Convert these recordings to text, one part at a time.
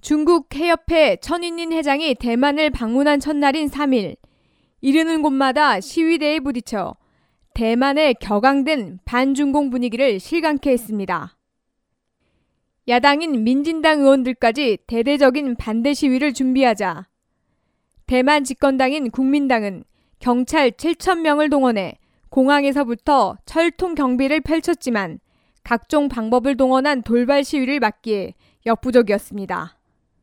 중국 해협회 천인닌 회장이 대만을 방문한 첫날인 3일, 이르는 곳마다 시위대에 부딪혀 대만의 격앙된 반중공 분위기를 실감케 했습니다. 야당인 민진당 의원들까지 대대적인 반대 시위를 준비하자 대만 집권당인 국민당은 경찰 7,000명을 동원해 공항에서부터 철통 경비를 펼쳤지만 각종 방법을 동원한 돌발 시위를 막기에 역부족이었습니다.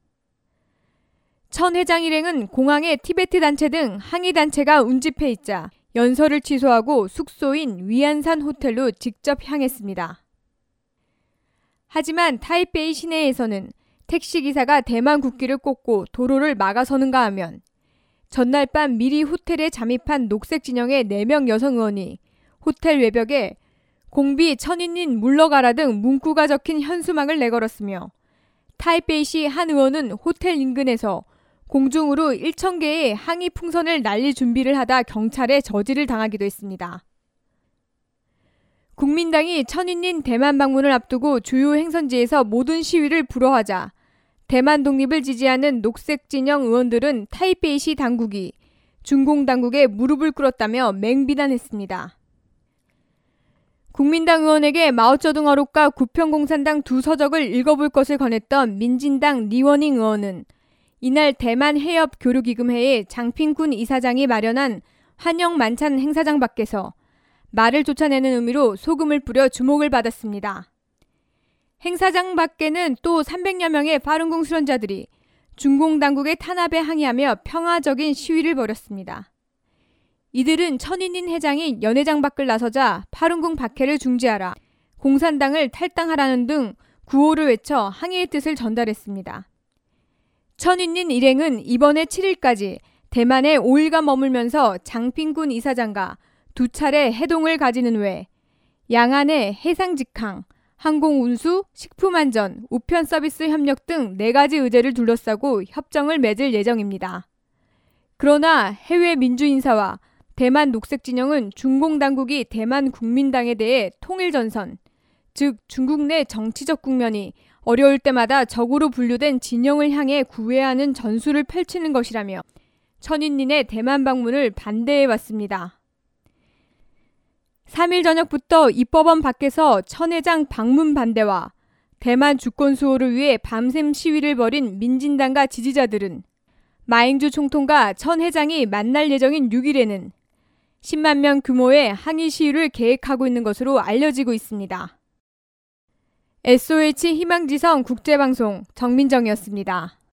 천 회장 일행은 공항에 티베트 단체 등 항의 단체가 운집해 있자 연설을 취소하고 숙소인 위안산 호텔로 직접 향했습니다. 하지만 타이베이 시내에서는 택시기사가 대만 국기를 꽂고 도로를 막아서는가 하면 전날 밤 미리 호텔에 잠입한 녹색 진영의 4명 여성 의원이 호텔 외벽에 공비 천인닌 물러가라 등 문구가 적힌 현수막을 내걸었으며 타이베이시 한 의원은 호텔 인근에서 공중으로 1,000개의 항의 풍선을 날릴 준비를 하다 경찰에 저지를 당하기도 했습니다. 국민당이 천인닌 대만 방문을 앞두고 주요 행선지에서 모든 시위를 불허하자 대만 독립을 지지하는 녹색 진영 의원들은 타이베이시 당국이 중공 당국에 무릎을 꿇었다며 맹비난했습니다. 국민당 의원에게 마오쩌둥 어록과 구평공산당 두 서적을 읽어볼 것을 권했던 민진당 리워닝 의원은 이날 대만 해협 교류기금회의 장핑군 이사장이 마련한 환영 만찬 행사장 밖에서 말을 쫓아내는 의미로 소금을 뿌려 주목을 받았습니다. 행사장 밖에는 또 300여 명의 파룬궁 수련자들이 중공 당국의 탄압에 항의하며 평화적인 시위를 벌였습니다. 이들은 천인닌 회장이 연회장 밖을 나서자 파룬궁 박해를 중지하라, 공산당을 탈당하라는 등 구호를 외쳐 항의의 뜻을 전달했습니다. 천인닌 일행은 이번에 7일까지 대만에 5일간 머물면서 장핑군 이사장과 2차례 회동을 가지는 외 양안의 해상직항, 항공운수, 식품안전, 우편서비스 협력 등 4가지 의제를 둘러싸고 협정을 맺을 예정입니다. 그러나 해외 민주인사와 대만 녹색진영은 중공 당국이 대만 국민당에 대해 통일전선, 즉 중국 내 정치적 국면이 어려울 때마다 적으로 분류된 진영을 향해 구애하는 전술을 펼치는 것이라며 천인닌의 대만 방문을 반대해왔습니다. 3일 저녁부터 입법원 밖에서 천 회장 방문 반대와 대만 주권 수호를 위해 밤샘 시위를 벌인 민진당과 지지자들은 마잉주 총통과 천 회장이 만날 예정인 6일에는 10만 명 규모의 항의 시위를 계획하고 있는 것으로 알려지고 있습니다. SOH 희망지성 국제방송 정민정이었습니다.